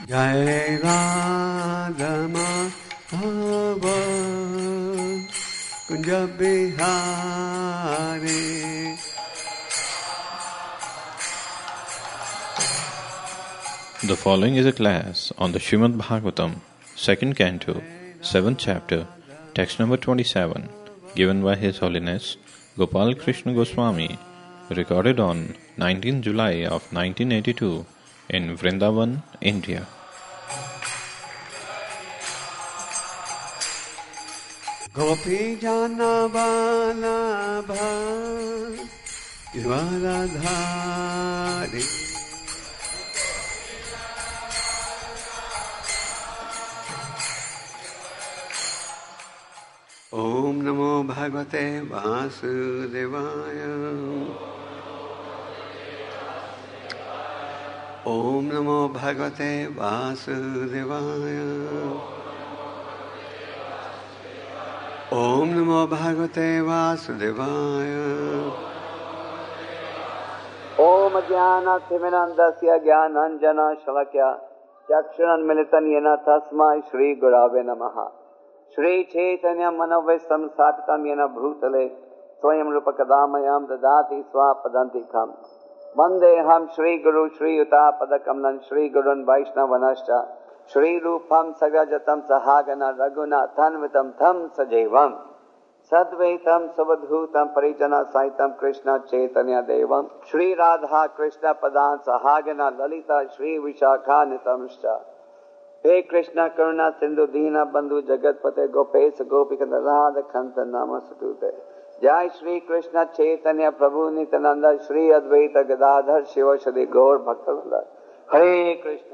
Jai Radha Madhava Kunja Bihari. The following is a class on the Srimad Bhagavatam, 2nd Canto, 7th Chapter, text number 27, given by His Holiness Gopal Krishna Goswami, recorded on 19 July of 1982 in Vrindavan, India. Gopi Jana Vallabha Givaradhari. Om Namo Bhagavate Vasudevaya. Om Namo Bhagavate Vasudevaya. Om Namo Bhagavate Vasudevaya. Om Jnana Timirandasya Jnananjana Shalakya Chakshuran Militan Yena Tasmai Shri Gurave Namaha. Shri Chaitanya Manovistam Sapitam Yena Bhutale Swayam Rupakadamayam Dadati Swapadantikam Vandeham Shri Guru Shri Yuta Padakamnan Shri Gurun Vaishnavanascha Shri Rupam Sagajatam Sahagana Raguna Tanvitam Tham Sajevam Sadvaitam Savadhutam Parijana Saitam Krishna Chaitanya Devam Shri Radha Krishna Padan Sahagana Lalita Shri Vishakha Nitamshcha He Krishna Karuna Sindhu Dina Bandhu Jagatpate Gopesa Gopikanda Radha Kanta Namasatute Jai Shri Krishna Chaitanya Prabhu Nityananda Shri Advaita Gadadhar Shiva Shri Gaur Bhaktavranda Hare Krishna.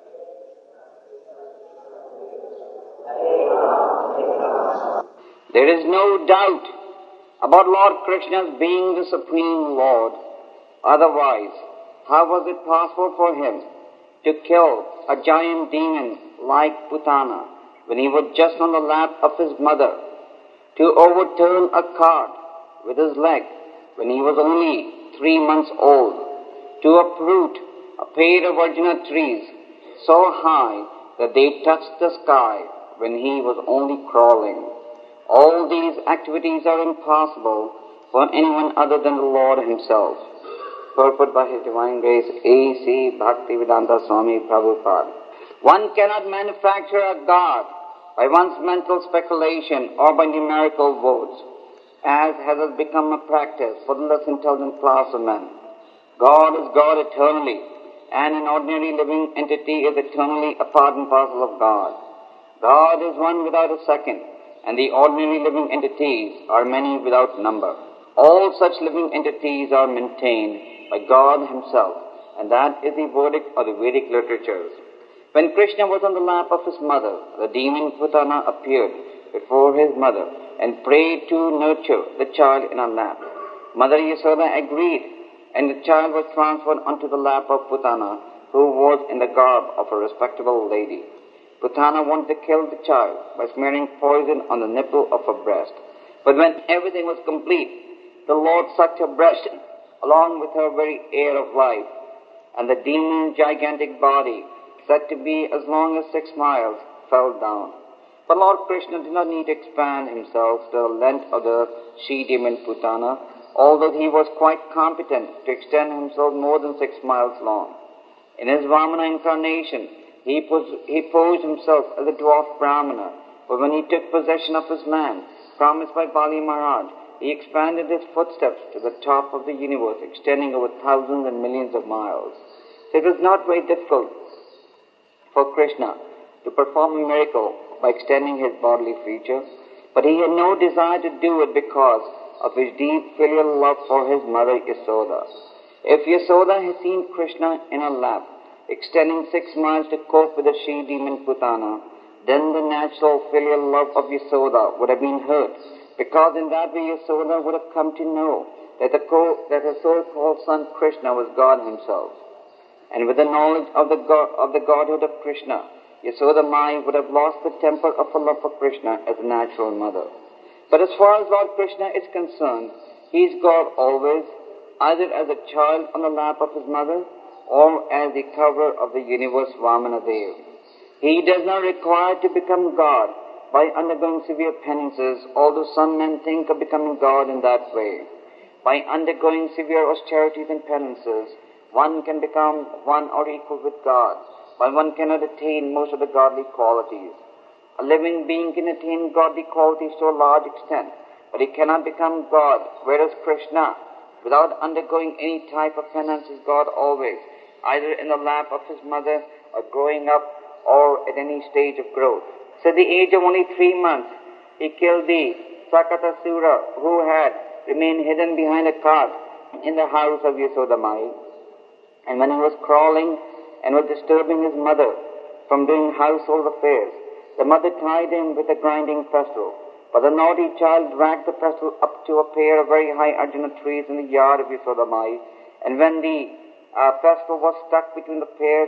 There is no doubt about Lord Krishna's being the Supreme Lord. Otherwise, how was it possible for him to kill a giant demon like Putana when he was just on the lap of his mother, to overturn a cart with his leg when he was only 3 months old, to uproot a pair of Arjuna trees so high that they touched the sky when he was only crawling. All these activities are impossible for anyone other than the Lord Himself. Purport by His Divine Grace A.C. Bhaktivedanta Swami Prabhupada. One cannot manufacture a God by one's mental speculation or by numerical votes, as has become a practice for the less intelligent class of men. God is God eternally, and an ordinary living entity is eternally a part and parcel of God. God is one without a second, and the ordinary living entities are many without number. All such living entities are maintained by God Himself, and that is the verdict of the Vedic literatures. When Krishna was on the lap of his mother, the demon Putana appeared before his mother and prayed to nurture the child in her lap. Mother Yasoda agreed, and the child was transferred onto the lap of Putana, who was in the garb of a respectable lady. Putana wanted to kill the child by smearing poison on the nipple of her breast. But when everything was complete, the Lord sucked her breast along with her very air of life, and the demon's gigantic body, said to be as long as 6 miles, fell down. But Lord Krishna did not need to expand himself to the length of the she-demon Putana, although he was quite competent to extend himself more than 6 miles long. In his Vamana incarnation, he posed himself as a dwarf Brahmana, but when he took possession of his land, promised by Bali Maharaj, he expanded his footsteps to the top of the universe, extending over thousands and millions of miles. So it was not very difficult for Krishna to perform a miracle by extending his bodily features, but he had no desire to do it because of his deep filial love for his mother Yasoda. If Yasoda had seen Krishna in her lap, extending 6 miles to cope with the she-demon Putana, then the natural filial love of Yasoda would have been hurt, because in that way Yasoda would have come to know that her so-called son Krishna was God Himself. And with the knowledge of the Godhood of Krishna, Yasoda Mai would have lost the temper of her love for Krishna as a natural mother. But as far as Lord Krishna is concerned, He is God always, either as a child on the lap of His mother or as the cover of the universe Vamanadev. He does not require to become God by undergoing severe penances, although some men think of becoming God in that way. By undergoing severe austerities and penances, one can become one or equal with God, but one cannot attain most of the godly qualities. A living being can attain godly qualities to a large extent, but he cannot become God, whereas Krishna, without undergoing any type of penance, is God always, either in the lap of his mother or growing up or at any stage of growth. So at the age of only 3 months, he killed the Sakatasura who had remained hidden behind a cart in the house of Yasodamai. And when he was crawling and was disturbing his mother from doing household affairs, the mother tied him with a grinding pestle. But the naughty child dragged the pestle up to a pair of very high Arjuna trees in the yard of Yasodamai. And when the pestle was stuck between the pair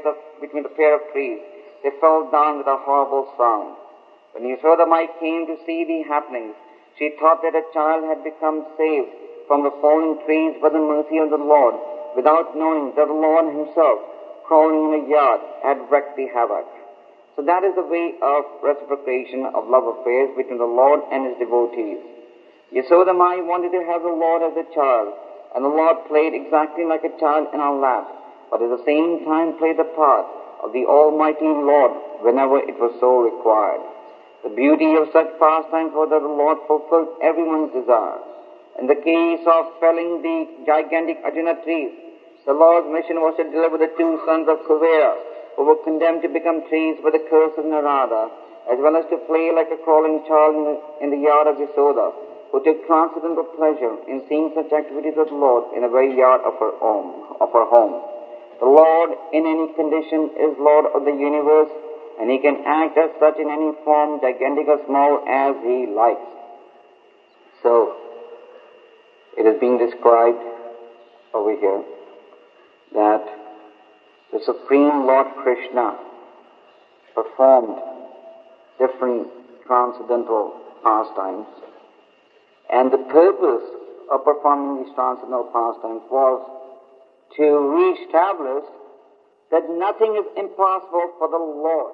of trees, they fell down with a horrible sound. When Yasodamai came to see the happenings, she thought that a child had become saved from the falling trees by the mercy of the Lord, without knowing that the Lord himself, crawling in a yard, had wreaked the havoc. So that is the way of reciprocation of love affairs between the Lord and his devotees. Yasodamai wanted to have the Lord as a child, and the Lord played exactly like a child in our lap, but at the same time played the part of the Almighty Lord whenever it was so required. The beauty of such pastimes was that the Lord fulfilled everyone's desire. In the case of felling the gigantic Arjuna trees, the Lord's mission was to deliver the 2 sons of Kuvera, who were condemned to become trees by the curse of Narada, as well as to play like a crawling child in the yard of Yasoda, who took transcendental pleasure in seeing such activities of the Lord in the very yard of her home. The Lord, in any condition, is Lord of the universe, and he can act as such in any form, gigantic or small, as he likes. So, it is being described over here that the Supreme Lord Krishna performed different transcendental pastimes, and the purpose of performing these transcendental pastimes was to re-establish that nothing is impossible for the Lord.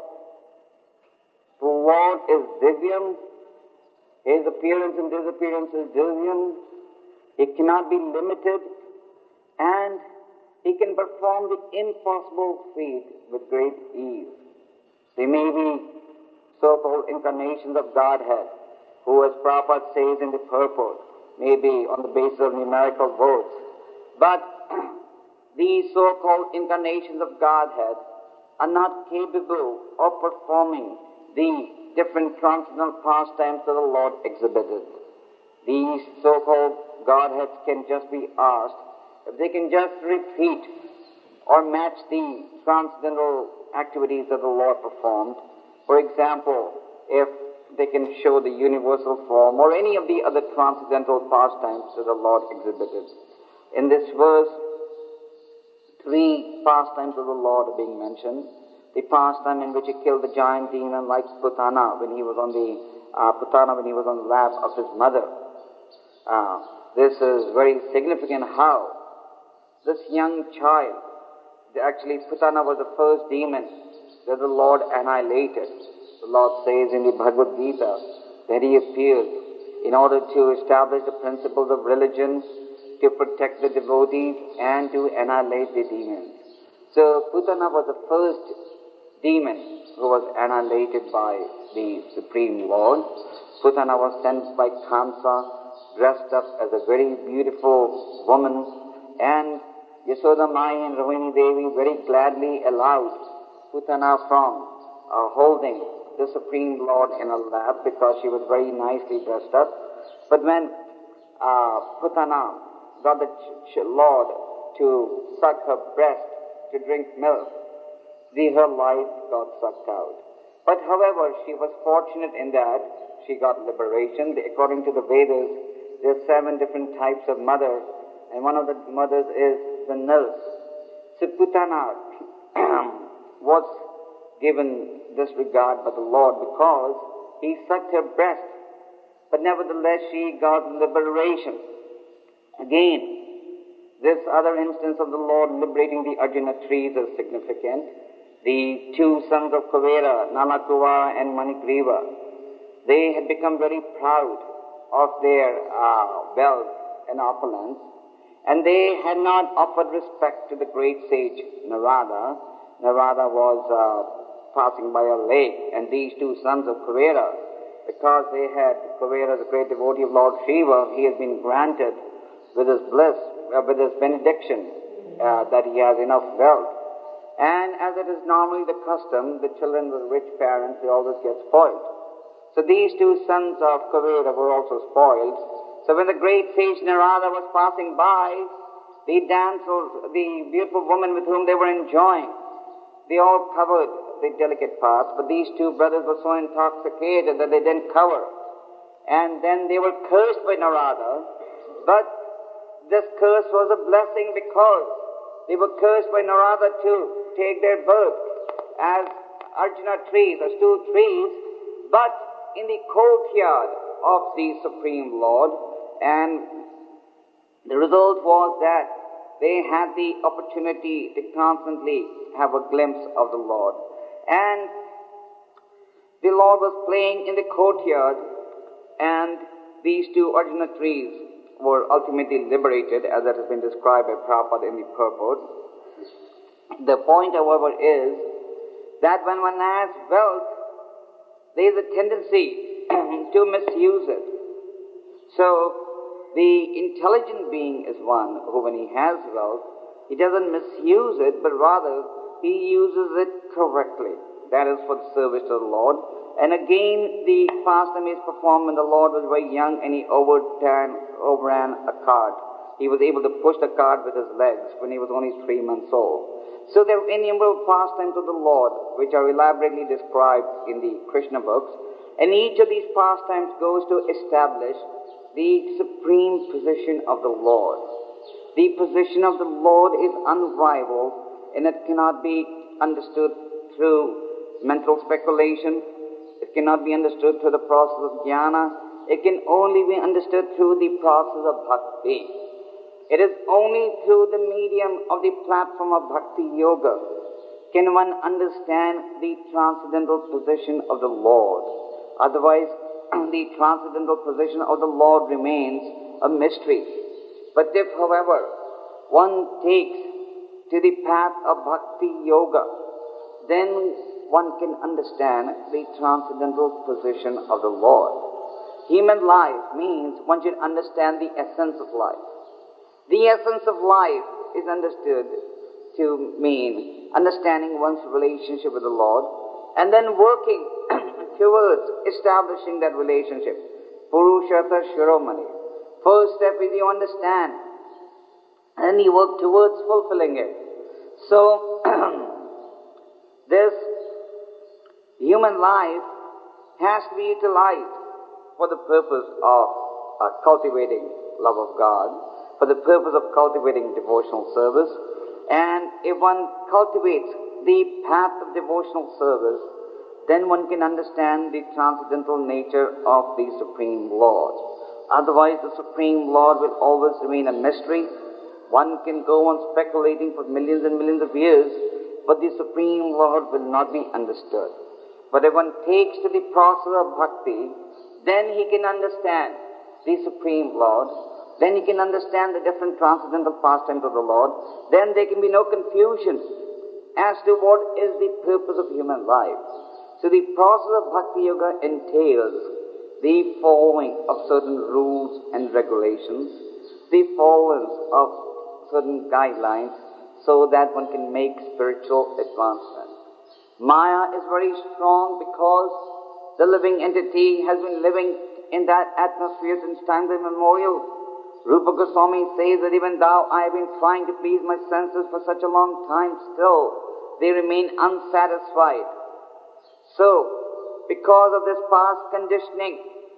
The Lord is Divyam. His appearance and disappearance is Divyam. He cannot be limited, and he can perform the impossible feat with great ease. They may be so-called incarnations of Godhead, who, as Prabhupada says in the purport, may be on the basis of numerical votes. But these so-called incarnations of Godhead are not capable of performing the different transcendental pastimes that the Lord exhibited. These so-called Godheads can just be asked if they can just repeat or match the transcendental activities that the Lord performed. For example, if they can show the universal form or any of the other transcendental pastimes that the Lord exhibited. In this verse, 3 pastimes of the Lord are being mentioned. The pastime in which he killed the giant demon like Putana when he was on the lap of his mother. This is very significant how this young child, actually Putana was the first demon that the Lord annihilated. The Lord says in the Bhagavad Gita that he appeared in order to establish the principles of religion, to protect the devotees, and to annihilate the demons. So Putana was the first demon who was annihilated by the Supreme Lord. Putana was sent by Kamsa, dressed up as a very beautiful woman, and Yasodamai and Rohini Devi very gladly allowed Putana from holding the Supreme Lord in her lap because she was very nicely dressed up. But when Putana got the Lord to suck her breast to drink milk, her life got sucked out. But however, she was fortunate in that she got liberation. According to the Vedas, there are 7 different types of mothers, and one of the mothers is the nurse. So Putana was given this regard by the Lord because he sucked her breast, but nevertheless she got liberation. Again, This other instance of the Lord liberating the Arjuna trees is significant. The two sons of Kuvera, Nalakuva and Manigriva, they had become very proud of their wealth and opulence, and they had not offered respect to the great sage Narada. Narada was passing by a lake, and these two sons of Kuvera, because Kuvera, the great devotee of Lord Shiva, he has been granted with his bliss, with his benediction, that he has enough wealth. And as it is normally the custom, the children with rich parents, they always get spoiled. So these two sons of Kuvera were also spoiled. So when the great sage Narada was passing by, the damsels, the beautiful woman with whom they were enjoying, they all covered the delicate parts, but these two brothers were so intoxicated that they didn't cover. And then they were cursed by Narada, but this curse was a blessing because they were cursed by Narada to take their birth as Arjuna trees, as two trees, but in the courtyard of the Supreme Lord. And the result was that they had the opportunity to constantly have a glimpse of the Lord. And the Lord was playing in the courtyard, and these two Arjuna trees were ultimately liberated, as that has been described by Prabhupada in the purport. The point, however, is that when one has wealth, there is a tendency to misuse it. So, the intelligent being is one who, when he has wealth, he doesn't misuse it, but rather he uses it correctly. That is for the service of the Lord. And again, the pastime is performed when the Lord was very young and he overran a cart. He was able to push the cart with his legs when he was only 3 months old. So there are innumerable pastimes of the Lord which are elaborately described in the Krishna books. And each of these pastimes goes to establish the supreme position of the Lord. The position of the Lord is unrivaled, and it cannot be understood through mental speculation. It cannot be understood through the process of jnana. It can only be understood through the process of bhakti. It is only through the medium of the platform of bhakti yoga can one understand the transcendental position of the Lord. Otherwise, the transcendental position of the Lord remains a mystery. But if, however, one takes to the path of bhakti yoga, then one can understand the transcendental position of the Lord. Human life means one should understand the essence of life. The essence of life is understood to mean understanding one's relationship with the Lord and then working towards establishing that relationship. Purushata Shiromani. First step is you understand and you work towards fulfilling it. So, this human life has to be utilized for the purpose of cultivating love of God, for the purpose of cultivating devotional service. And if one cultivates the path of devotional service, then one can understand the transcendental nature of the Supreme Lord. Otherwise, the Supreme Lord will always remain a mystery. One can go on speculating for millions and millions of years, but the Supreme Lord will not be understood. But if one takes to the process of bhakti, then he can understand the Supreme Lord. Then he can understand the different transcendental pastimes of the Lord. Then there can be no confusion as to what is the purpose of human life. So the process of bhakti yoga entails the following of certain rules and regulations, the following of certain guidelines, so that one can make spiritual advancement. Maya is very strong because the living entity has been living in that atmosphere since time immemorial. Rupa Goswami says that even though I have been trying to please my senses for such a long time, still they remain unsatisfied. So, because of this past conditioning,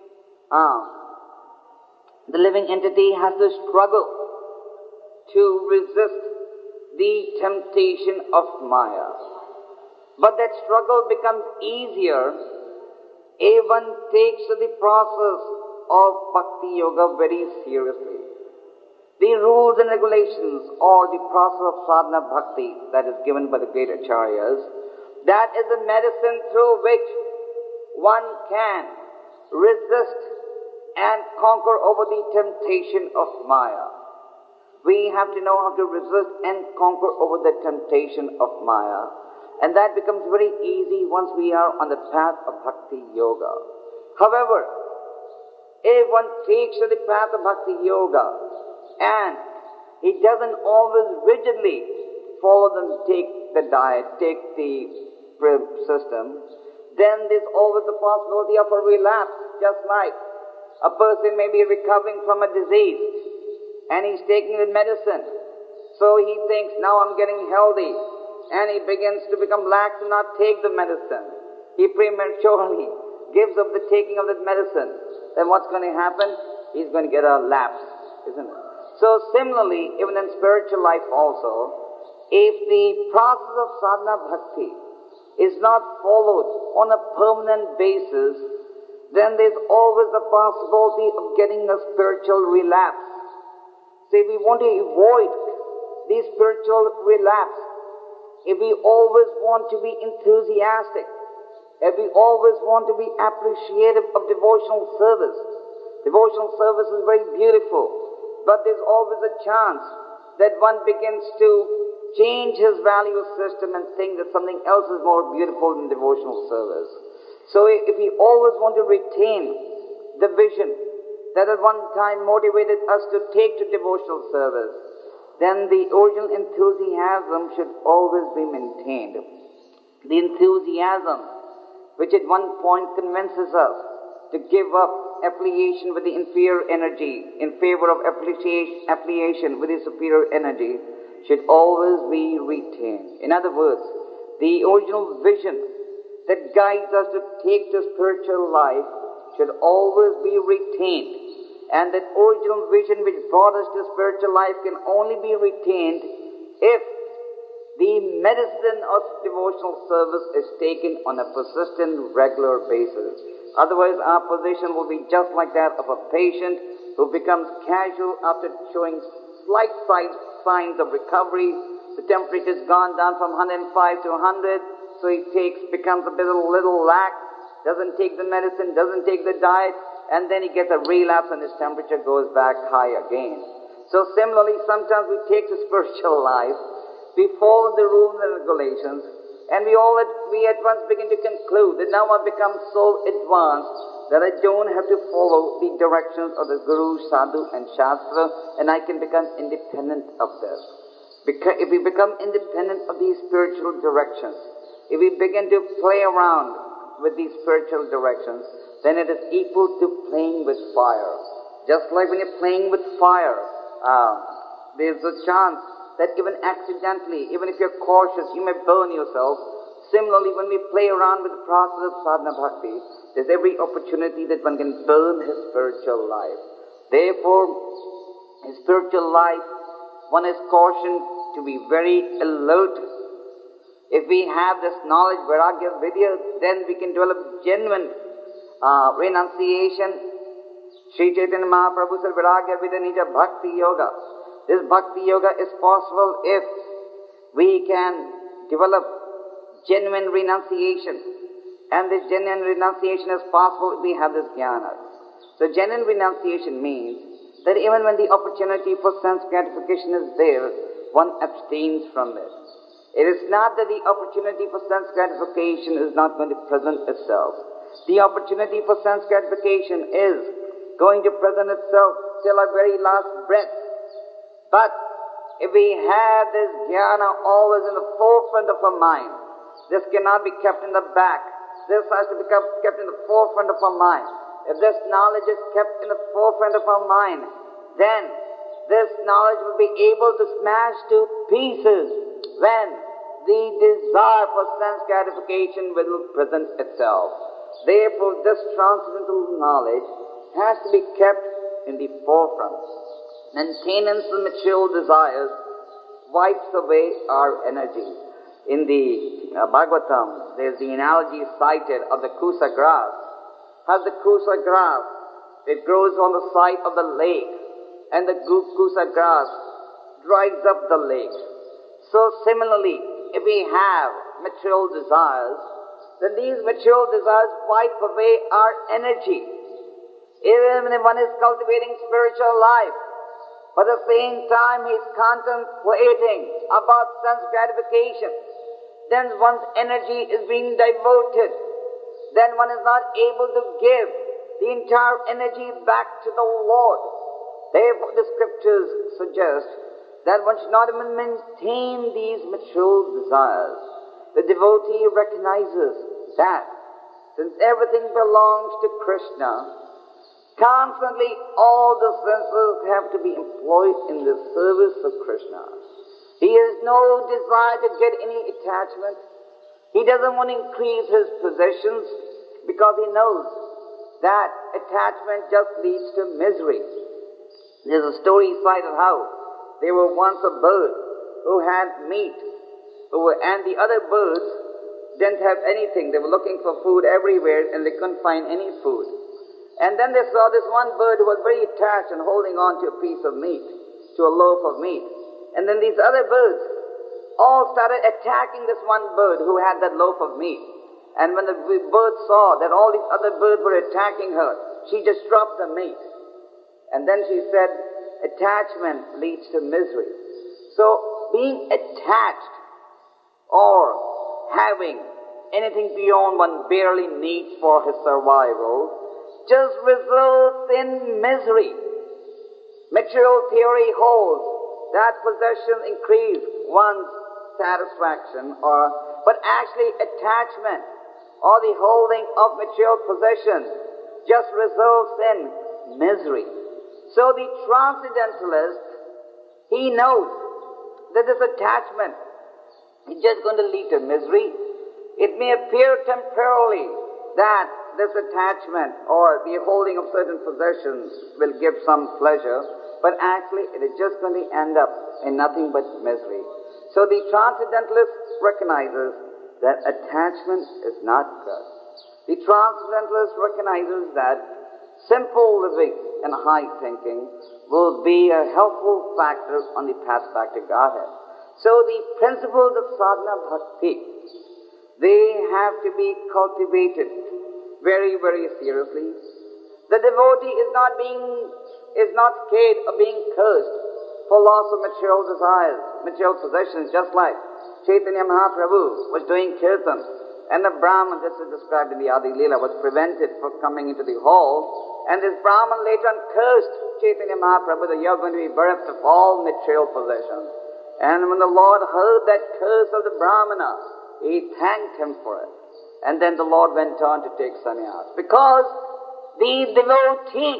the living entity has to struggle to resist the temptation of Maya. But that struggle becomes easier if one takes the process of bhakti yoga very seriously. the rules and regulations or the process of sadhana bhakti that is given by the great acharyas, that is a medicine through which one can resist and conquer over the temptation of Maya. We have to know how to resist and conquer over the temptation of Maya. And that becomes very easy once we are on the path of Bhakti Yoga. However, if one takes to the path of Bhakti Yoga and he doesn't always rigidly follow them, take the diet, take the system, then there's always the possibility of a relapse, just like a person may be recovering from a disease and he's taking the medicine. So he thinks, now I'm getting healthy, and he begins to become lax and not take the medicine. He prematurely gives up the taking of the medicine. Then what's going to happen? He's going to get a lapse, isn't it? So similarly, even in spiritual life also, if the process of sadhana bhakti is not followed on a permanent basis, then there's always the possibility of getting a spiritual relapse. So if we want to avoid the spiritual relapse, if we always want to be enthusiastic, if we always want to be appreciative of devotional service is very beautiful, but there's always a chance that one begins to change his value system and think that something else is more beautiful than devotional service. So if we always want to retain the vision that at one time motivated us to take to devotional service, then the original enthusiasm should always be maintained. The enthusiasm which at one point convinces us to give up affiliation with the inferior energy in favor of affiliation with the superior energy should always be retained. In other words, the original vision that guides us to take to spiritual life should always be retained. And that original vision which brought us to spiritual life can only be retained if the medicine of devotional service is taken on a persistent, regular basis. Otherwise, our position will be just like that of a patient who becomes casual after showing slight signs of recovery. The temperature's gone down from 105 to 100, so he becomes a little lax, doesn't take the medicine, doesn't take the diet, and then he gets a relapse and his temperature goes back high again. So similarly, sometimes we take the spiritual life, we follow the rules and regulations, and we at once begin to conclude that now I've become so advanced that I don't have to follow the directions of the Guru, Sadhu and Shastra, and I can become independent of this. Because if we become independent of these spiritual directions, if we begin to play around with these spiritual directions, then it is equal to playing with fire. Just like when you're playing with fire, there's a chance that even accidentally, even if you're cautious, you may burn yourself. Similarly, when we play around with the process of sadhana bhakti, there's every opportunity that one can burn his spiritual life. Therefore, in spiritual life, one is cautioned to be very alert. If we have this knowledge, vairagya vidya, then we can develop genuine renunciation. Sri Chaitanya Mahaprabhu said, vairagya vidya nija bhakti yoga. This bhakti yoga is possible if we can develop genuine renunciation. And this genuine renunciation is possible if we have this jnana. So genuine renunciation means that even when the opportunity for sense gratification is there, one abstains from it. It is not that the opportunity for sense gratification is not going to present itself. The opportunity for sense gratification is going to present itself till our very last breath. But if we have this jnana always in the forefront of our mind, this cannot be kept in the back. This has to be kept in the forefront of our mind. If this knowledge is kept in the forefront of our mind, then this knowledge will be able to smash to pieces when the desire for sense gratification will present itself. Therefore, this transcendental knowledge has to be kept in the forefront. Maintenance of material desires wipes away our energy. In the Bhagavatam, there's the analogy cited of the kusa grass. How the kusa grass, it grows on the side of the lake, and the kusa grass dries up the lake. So similarly, if we have material desires, then these material desires wipe away our energy. Even if one is cultivating spiritual life, but at the same time he is contemplating about sense gratification, then one's energy is being diverted. Then one is not able to give the entire energy back to the Lord. Therefore the scriptures suggest that one should not even maintain these material desires. The devotee recognizes that since everything belongs to Krishna, constantly all the senses have to be employed in the service of Krishna. He has no desire to get any attachment. He doesn't want to increase his possessions because he knows that attachment just leads to misery. There's a story cited how there were once a bird who had meat, and the other birds didn't have anything. They were looking for food everywhere and they couldn't find any food. And then they saw this one bird who was very attached and holding on to a piece of meat, to a loaf of meat. And then these other birds all started attacking this one bird who had that loaf of meat. And when the bird saw that all these other birds were attacking her, she just dropped the meat. And then she said, attachment leads to misery. So being attached or having anything beyond one barely needs for his survival just results in misery. Material theory holds that possession increase one's satisfaction, but actually attachment or the holding of material possessions just results in misery. So the transcendentalist, he knows that this attachment is just going to lead to misery. It may appear temporarily that this attachment or the holding of certain possessions will give some pleasure, but actually it is just going to end up in nothing but misery. So the transcendentalist recognizes that attachment is not good. The transcendentalist recognizes that simple living and high thinking will be a helpful factor on the path back to Godhead. So the principles of sadhana bhakti, they have to be cultivated very, very seriously. The devotee is not scared of being cursed for loss of material desires, material possessions, just like Chaitanya Mahaprabhu was doing kirtan, and the Brahman, this is described in the Adi Leela, was prevented from coming into the hall, and this Brahman later on cursed Chaitanya Mahaprabhu that you're going to be bereft of all material possessions. And when the Lord heard that curse of the Brahmana, he thanked him for it. And then the Lord went on to take sannyas. Because the devotee,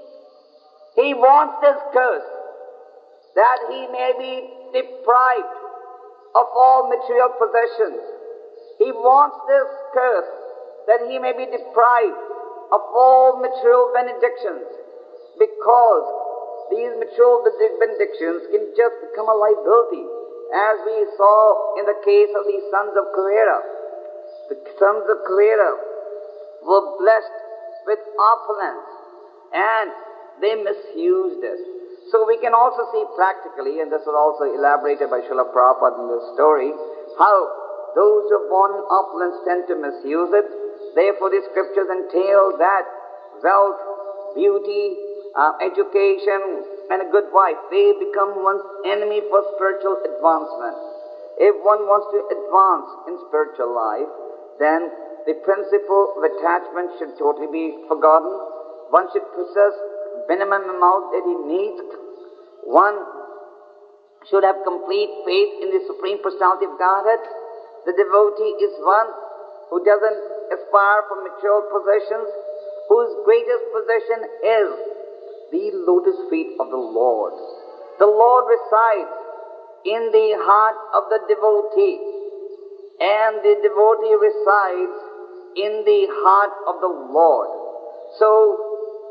he wants this curse, that he may be deprived of all material possessions. He wants this curse, that he may be deprived of all material benedictions, because these material benedictions can just become a liability, as we saw in the case of the sons of Kuvera. The sons of Kuvera were blessed with opulence, and they misused it. So we can also see practically, and this was also elaborated by Srila Prabhupada in this story, how those who are born in opulence tend to misuse it. Therefore the scriptures entail that wealth, beauty, education, and a good wife, they become one's enemy for spiritual advancement. If one wants to advance in spiritual life, then the principle of attachment should totally be forgotten. One should possess minimum amount that he needs. One should have complete faith in the Supreme Personality of Godhead. The devotee is one who doesn't aspire for material possessions, whose greatest possession is the lotus feet of the Lord. The Lord resides in the heart of the devotee, and the devotee resides in the heart of the Lord. So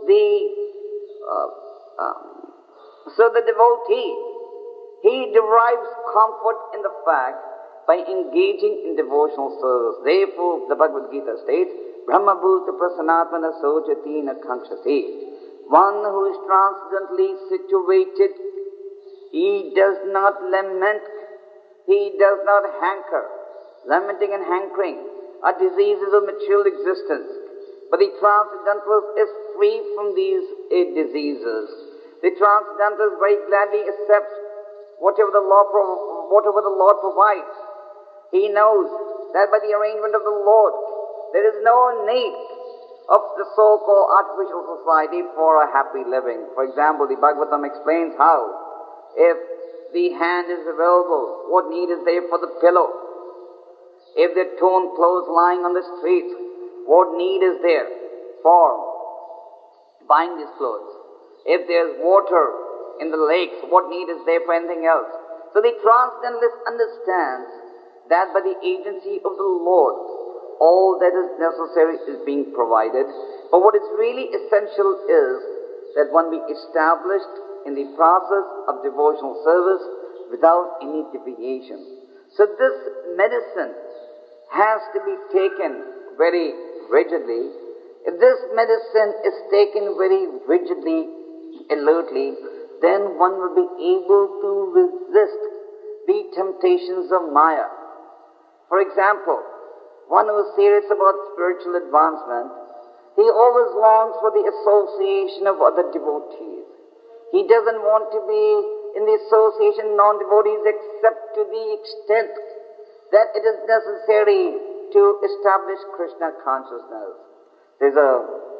the devotee, he derives comfort in the fact by engaging in devotional service. Therefore, the Bhagavad Gita states, Brahma Bhuta Prasanatmana Sojati Na Kankshati. one who is transcendently situated, he does not lament, he does not hanker. Lamenting and hankering are diseases of material existence. But the transcendentalist is free from these diseases. The transcendentalist very gladly accepts whatever the Lord provides. He knows that by the arrangement of the Lord, there is no need of the so-called artificial society for a happy living. For example, the Bhagavatam explains how, if the hand is available, what need is there for the pillow? If there are torn clothes lying on the streets, what need is there for buying these clothes? If there's water in the lakes, what need is there for anything else? So the transcendentalist understands that by the agency of the Lord, all that is necessary is being provided. But what is really essential is that one be established in the process of devotional service without any deviation. So this medicine has to be taken very rigidly. If this medicine is taken very rigidly, alertly, then one will be able to resist the temptations of Maya. For example, one who is serious about spiritual advancement, he always longs for the association of other devotees. He doesn't want to be in the association of non-devotees except to the extent that it is necessary to establish Krishna consciousness. There's a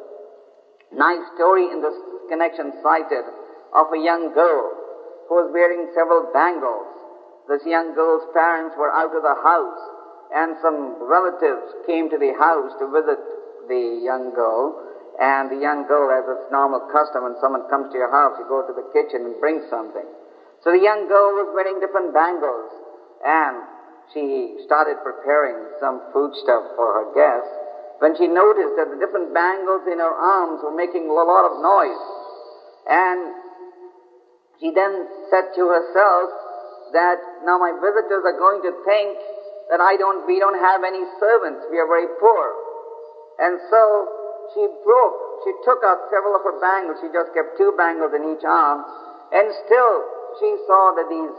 nice story in this connection cited of a young girl who was wearing several bangles. This young girl's parents were out of the house, and some relatives came to the house to visit the young girl. And the young girl, as its normal custom, when someone comes to your house, you go to the kitchen and bring something. So the young girl was wearing different bangles, and she started preparing some foodstuff for her guests when she noticed that the different bangles in her arms were making a lot of noise. And she then said to herself that now my visitors are going to think that we don't have any servants, we are very poor. And so she took out several of her bangles. She just kept 2 bangles in each arm, and still she saw that these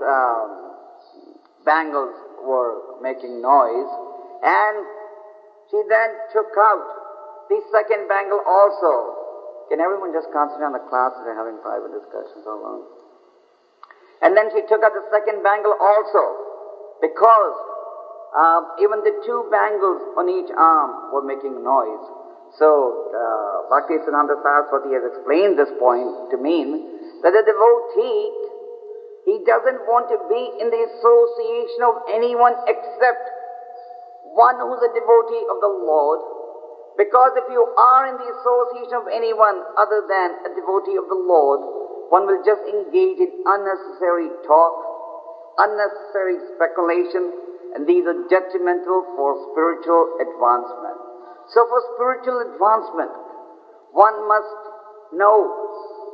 bangles were making noise, and she then took out the second bangle also. Can everyone just concentrate on the class? They're having private discussions alone. And then she took out the second bangle also, because even the 2 bangles on each arm were making noise. So Bhaktisiddhanta Saraswati has explained this point to mean that a devotee, he doesn't want to be in the association of anyone except one who's a devotee of the Lord. Because if you are in the association of anyone other than a devotee of the Lord, one will just engage in unnecessary talk, unnecessary speculation, and these are detrimental for spiritual advancement. So for spiritual advancement, one must know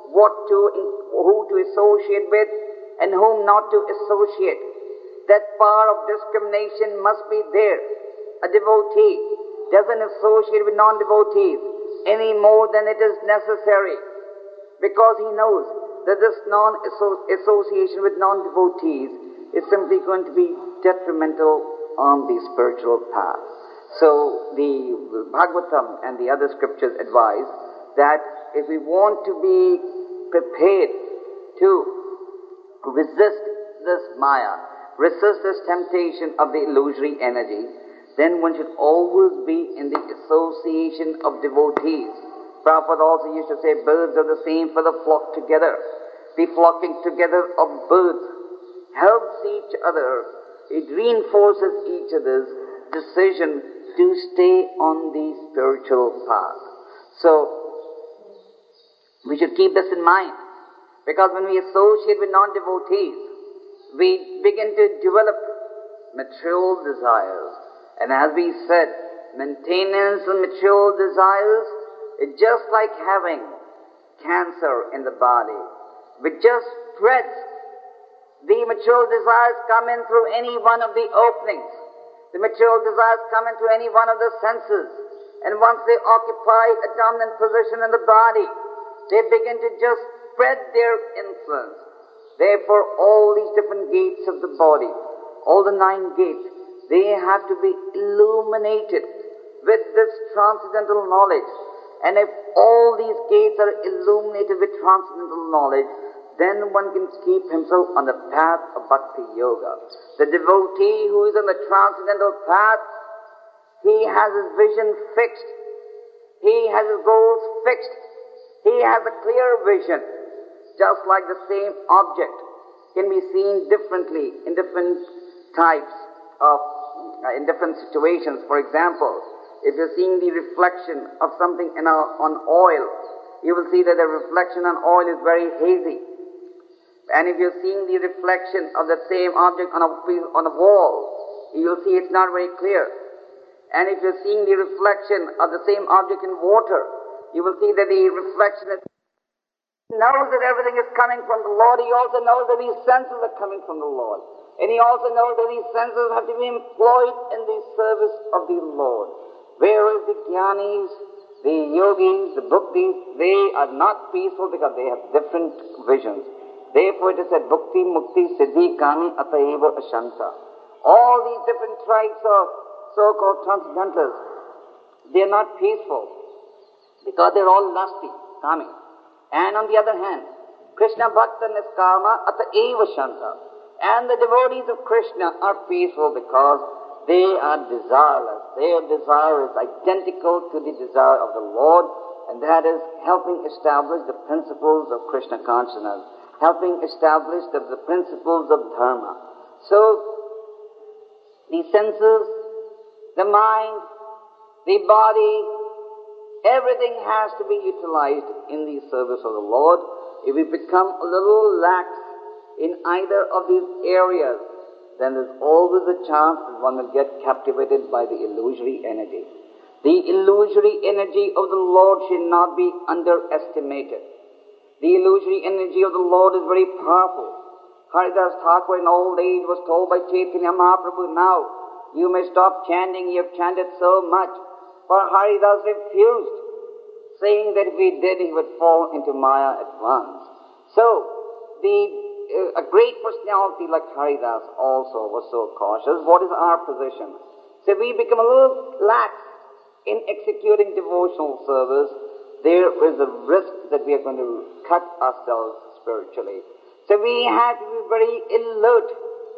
who to associate with and whom not to associate. That power of discrimination must be there. A devotee doesn't associate with non-devotees any more than it is necessary, because he knows that this association with non-devotees is simply going to be detrimental on the spiritual path. So the Bhagavatam and the other scriptures advise that if we want to be prepared to resist this Maya, resist this temptation of the illusory energy, then one should always be in the association of devotees. Prabhupada also used to say, birds are the same for the flock together. The flocking together of birds helps each other. It reinforces each other's decision to stay on the spiritual path. So, we should keep this in mind, because when we associate with non-devotees, we begin to develop material desires. And as we said, maintenance of material desires is just like having cancer in the body. It just spreads. The material desires come in through any one of the openings. The material desires come into any one of the senses. And once they occupy a dominant position in the body, they begin to just spread their influence. Therefore, all these different gates of the body, all the 9 gates, they have to be illuminated with this transcendental knowledge. And if all these gates are illuminated with transcendental knowledge, then one can keep himself on the path of Bhakti Yoga. The devotee who is on the transcendental path, he has his vision fixed. He has his goals fixed. He has a clear vision. Just like the same object can be seen differently in different types of, in different situations. For example, if you're seeing the reflection of something on oil, you will see that the reflection on oil is very hazy. And if you're seeing the reflection of the same object on a wall, you'll see it's not very clear. And if you're seeing the reflection of the same object in water, you will see that the reflection is... He knows that everything is coming from the Lord. He also knows that these senses are coming from the Lord. And he also knows that these senses have to be employed in the service of the Lord. Whereas the jnanis, the yogis, the bhaktis, they are not peaceful because they have different visions. Therefore it is said, bhakti, mukti, siddhi, kami, ataiva, ashanta. All these different types of so-called transcendentals, they are not peaceful because they're all lusty, kami. And on the other hand, Krishna Bhakta Niskama Ataiva Shanta. And the devotees of Krishna are peaceful because they are desireless. Their desire is identical to the desire of the Lord, and that is helping establish the principles of Krishna consciousness, helping establish the principles of dharma. So, the senses, the mind, the body, everything has to be utilized in the service of the Lord. If we become a little lax in either of these areas, then there's always a chance that one will get captivated by the illusory energy. The illusory energy of the Lord should not be underestimated. The illusory energy of the Lord is very powerful. Haridas Thakur in old age was told by Chaitanya Mahaprabhu, now you may stop chanting, you have chanted so much. For Haridas refused, saying that if he did, he would fall into Maya at once. So, a great personality like Haridas also was so cautious. What is our position? So if we become a little lax in executing devotional service, there is a risk that we are going to cut ourselves spiritually. So we have to be very alert.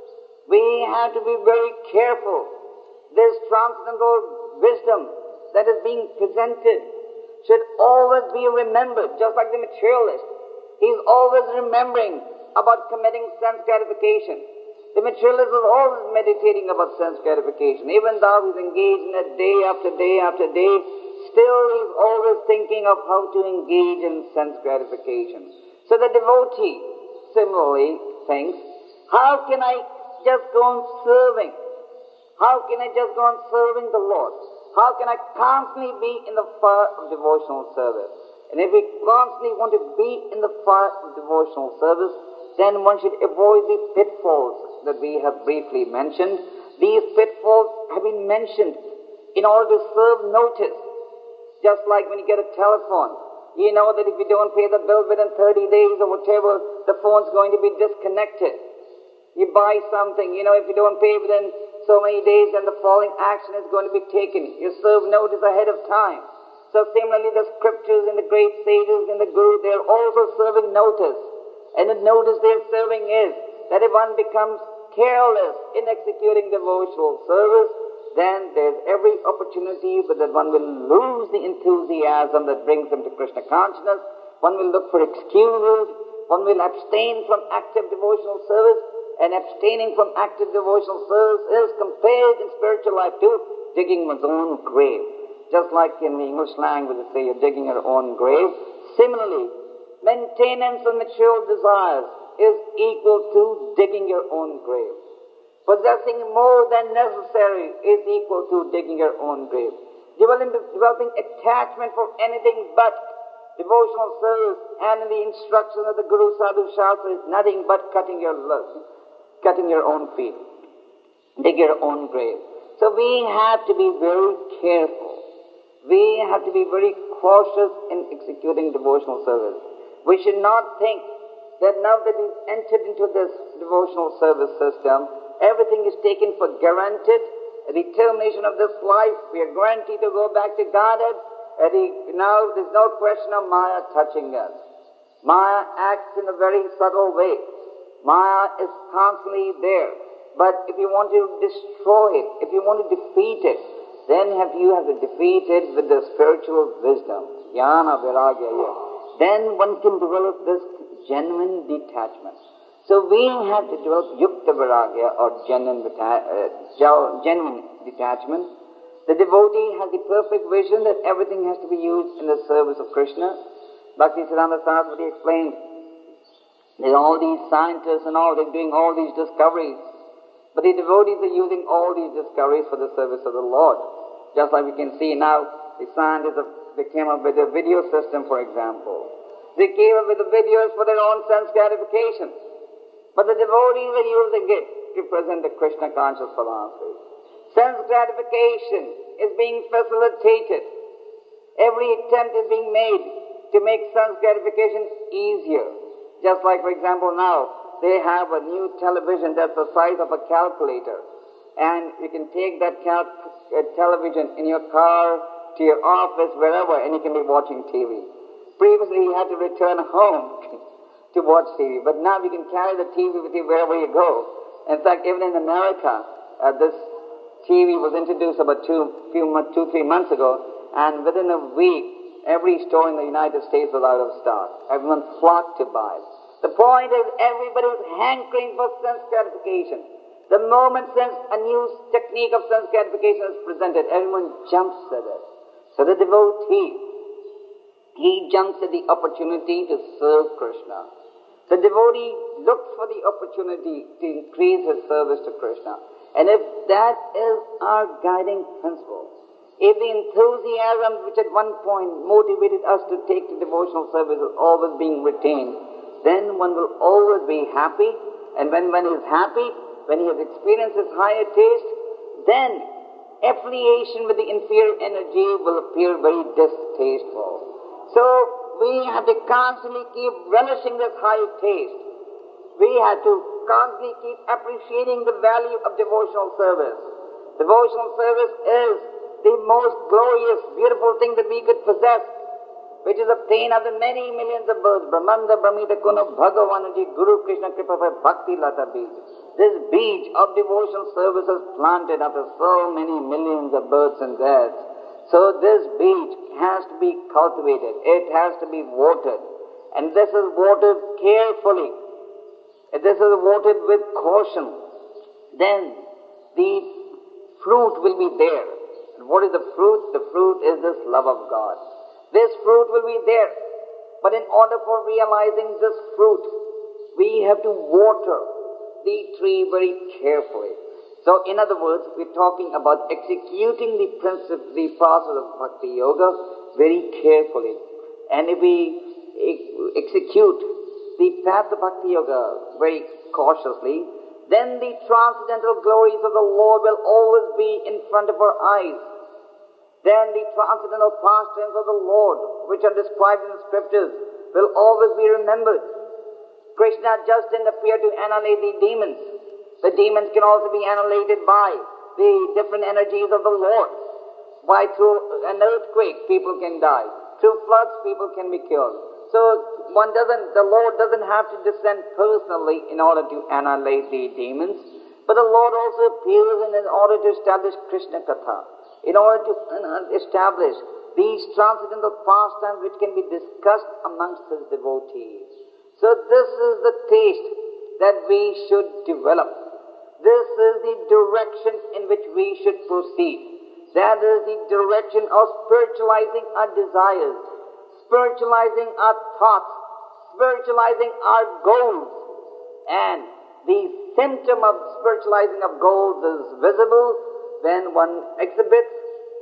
We have to be very careful. This transcendental wisdom that is being presented should always be remembered, just like the materialist. He's always remembering about committing sense gratification. The materialist is always meditating about sense gratification. Even though he's engaged in it day after day after day, still he's always thinking of how to engage in sense gratification. So the devotee similarly thinks, how can I just go on serving? How can I just go on serving the Lord? How can I constantly be in the fire of devotional service? And if we constantly want to be in the fire of devotional service, then one should avoid the pitfalls that we have briefly mentioned. These pitfalls have been mentioned in order to serve notice. Just like when you get a telephone, you know that if you don't pay the bill within 30 days or whatever, the phone's going to be disconnected. You buy something, if you don't pay within so many days, then the following action is going to be taken. You serve notice ahead of time. So similarly, the scriptures and the great sages and the Guru, they are also serving notice. And the notice they're serving is that if one becomes careless in executing devotional service, then there's every opportunity that one will lose the enthusiasm that brings them to Krishna consciousness. One will look for excuses. One will abstain from active devotional service. And abstaining from active devotional service is compared in spiritual life to digging one's own grave. Just like in the English language, they say you're digging your own grave. Similarly, maintenance of material desires is equal to digging your own grave. Possessing more than necessary is equal to digging your own grave. Developing attachment for anything but devotional service and in the instruction of the Guru Sadhu Shastra is nothing but cutting your own feet, dig your own grave. So we have to be very careful. We have to be very cautious in executing devotional service. We should not think that now that we've entered into this devotional service system, everything is taken for granted. At the termination of this life, we are guaranteed to go back to Godhead. Now there's no question of Maya touching us. Maya acts in a very subtle way. Maya is constantly there. But if you want to destroy it, if you want to defeat it, then you have to defeat it with the spiritual wisdom. Jnana Vairagya. Then one can develop this genuine detachment. So we have to develop Yukta Vairagya or genuine detachment. The devotee has the perfect vision that everything has to be used in the service of Krishna. Bhaktisiddhanta Saraswati explained, there's all these scientists and all, they're doing all these discoveries. But the devotees are using all these discoveries for the service of the Lord. Just like we can see now, the scientists they came up with a video system, for example. They came up with the videos for their own sense gratification. But the devotees are using it to present the Krishna conscious philosophy. Sense gratification is being facilitated. Every attempt is being made to make sense gratification easier. Just like, for example, now, they have a new television that's the size of a calculator. And you can take that television in your car, to your office, wherever, and you can be watching TV. Previously, you had to return home to watch TV. But now you can carry the TV with you wherever you go. In fact, even in America, this TV was introduced about 2-3 months ago, and within a week, every store in the United States was out of stock. Everyone flocked to buy it. The point is, everybody was hankering for sense gratification. The moment a new technique of sense gratification is presented, everyone jumps at it. So the devotee, he jumps at the opportunity to serve Krishna. The devotee looks for the opportunity to increase his service to Krishna. And if that is our guiding principle, if the enthusiasm which at one point motivated us to take to devotional service is always being retained, then one will always be happy. And when one is happy, when he has experienced his higher taste, then affiliation with the inferior energy will appear very distasteful. So we have to constantly keep relishing this higher taste. We have to constantly keep appreciating the value of devotional service. Devotional service is the most glorious, beautiful thing that we could possess, which is obtained after many millions of births. Brahmanda Brahmita Kuno Bhagavanaji Guru Krishna Kripa Bhakti Lata Beej. This beej of devotional service is planted after so many millions of births and deaths. So this beej has to be cultivated. It has to be watered. And this is watered carefully. If this is watered with caution, then the fruit will be there. And what is the fruit? The fruit is this love of God. This fruit will be there. But in order for realizing this fruit, we have to water the tree very carefully. So in other words, we're talking about executing the principle, the process of Bhakti Yoga very carefully. And if we execute the path of Bhakti Yoga very cautiously, then the transcendental glories of the Lord will always be in front of our eyes. Then the transcendental pastimes of the Lord, which are described in the scriptures, will always be remembered. Krishna just didn't appear to annihilate the demons. The demons can also be annihilated by the different energies of the Lord. Why, through an earthquake, people can die. Through floods, people can be killed. So the Lord doesn't have to descend personally in order to annihilate the demons. But the Lord also appears in order to establish Krishna Katha, in order to establish these transcendental pastimes which can be discussed amongst his devotees. So this is the taste that we should develop. This is the direction in which we should proceed. That is the direction of spiritualizing our desires, spiritualizing our thoughts, spiritualizing our goals. And the symptom of spiritualizing of goals is visible when one exhibits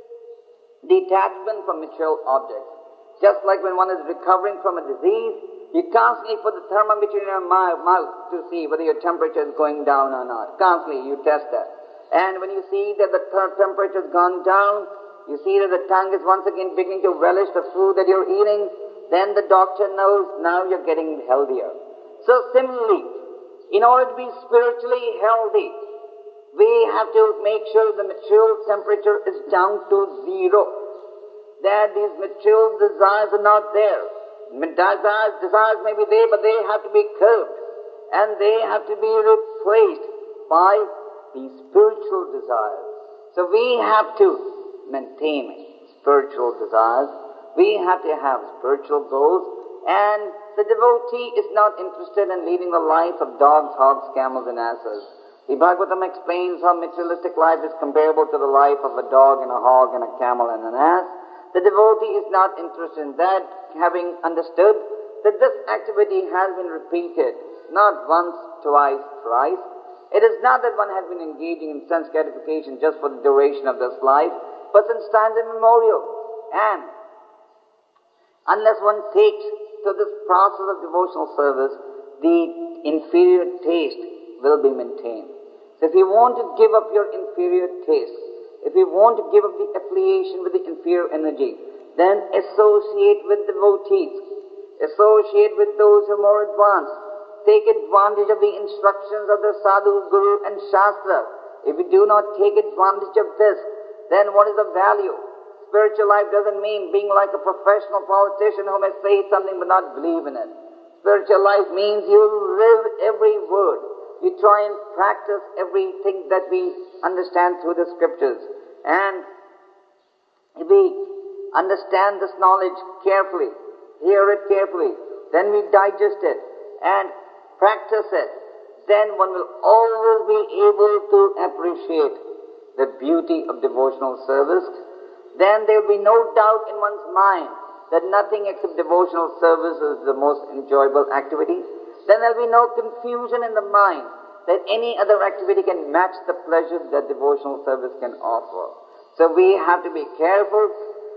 detachment from material objects. Just like when one is recovering from a disease, you constantly put the thermometer in your mouth to see whether your temperature is going down or not. Constantly you test that. And when you see that the temperature has gone down, you see that the tongue is once again beginning to relish the food that you're eating, then the doctor knows now you're getting healthier. So similarly, in order to be spiritually healthy, we have to make sure the material temperature is down to zero, that these material desires are not there. Desires may be there, but they have to be curbed, and they have to be replaced by the spiritual desires. So we have to maintain spiritual desires. We have to have spiritual goals, and the devotee is not interested in leading the life of dogs, hogs, camels, and asses. The Bhagavatam explains how materialistic life is comparable to the life of a dog and a hog and a camel and an ass. The devotee is not interested in that, having understood that this activity has been repeated, not once, twice, thrice. It is not that one has been engaging in sense gratification just for the duration of this life, but since time immemorial. And unless one takes to this process of devotional service, the inferior taste will be maintained. So if you want to give up your inferior taste, if you want to give up the affiliation with the inferior energy, then associate with devotees, associate with those who are more advanced. Take advantage of the instructions of the sadhu, guru and shastra. If you do not take advantage of this, then what is the value? Spiritual life doesn't mean being like a professional politician who may say something but not believe in it. Spiritual life means you live every word. You try and practice everything that we understand through the scriptures. And if we understand this knowledge carefully, hear it carefully, then we digest it and practice it, then one will always be able to appreciate the beauty of devotional service. Then there will be no doubt in one's mind that nothing except devotional service is the most enjoyable activity. Then there will be no confusion in the mind that any other activity can match the pleasure that devotional service can offer. So we have to be careful.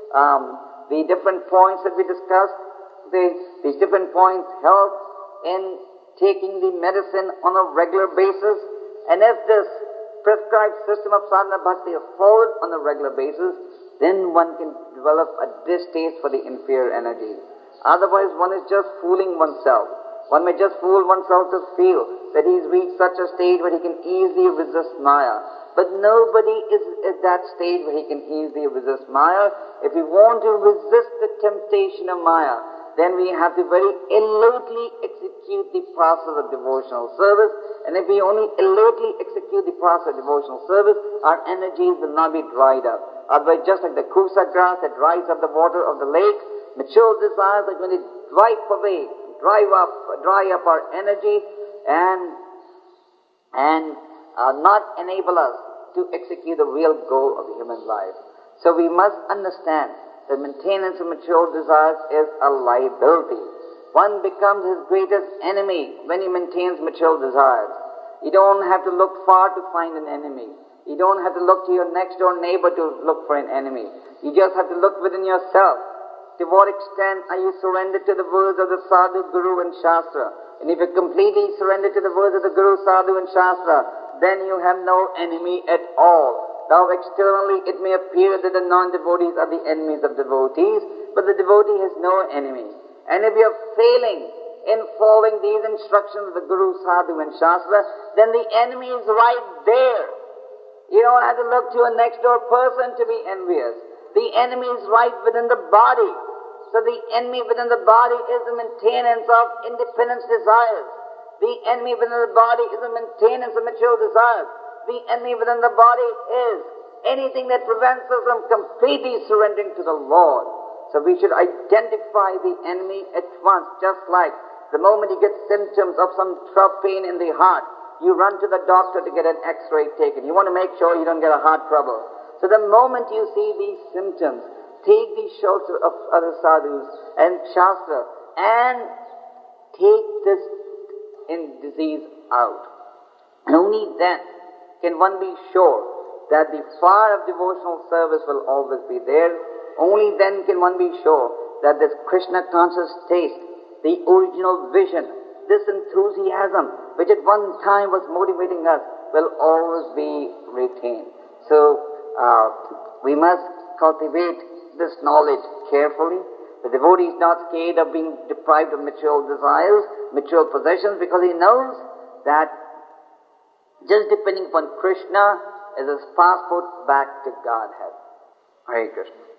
The different points that we discussed, these different points help in taking the medicine on a regular basis. And if this prescribed system of sadhana bhakti is followed on a regular basis, then one can develop a distaste for the inferior energy. Otherwise, one is just fooling oneself. One may just fool oneself to feel that he's reached such a stage where he can easily resist Maya. But nobody is at that stage where he can easily resist Maya. If we want to resist the temptation of Maya, then we have to very alertly execute the process of devotional service. And if we only alertly execute the process of devotional service, our energies will not be dried up. Otherwise, just like the kusa grass that dries up the water of the lake, mature desires are going to wipe away, dry up our energy and not enable us to execute the real goal of the human life. So we must understand that maintenance of material desires is a liability. One becomes his greatest enemy when he maintains material desires. You don't have to look far to find an enemy. You don't have to look to your next door neighbor to look for an enemy. You just have to look within yourself. To what extent are you surrendered to the words of the sadhu, guru and shastra? And if you're completely surrendered to the words of the guru, sadhu and shastra, then you have no enemy at all. Though externally it may appear that the non-devotees are the enemies of devotees, but the devotee has no enemy. And if you're failing in following these instructions of the guru, sadhu and shastra, then the enemy is right there. You don't have to look to a next door person to be envious. The enemy is right within the body. So the enemy within the body is the maintenance of independence desires. The enemy within the body is the maintenance of material desires. The enemy within the body is anything that prevents us from completely surrendering to the Lord. So we should identify the enemy at once, just like the moment you get symptoms of some pain in the heart, you run to the doctor to get an x-ray taken. You want to make sure you don't get a heart trouble. So the moment you see these symptoms, take the shelter of other sadhus and shastra and take this disease out. And only then can one be sure that the fire of devotional service will always be there. Only then can one be sure that this Krishna conscious taste, the original vision, this enthusiasm which at one time was motivating us will always be retained. So we must cultivate this knowledge carefully. The devotee is not scared of being deprived of material desires, material possessions, because he knows that just depending upon Krishna is his passport back to Godhead. Hare Krishna.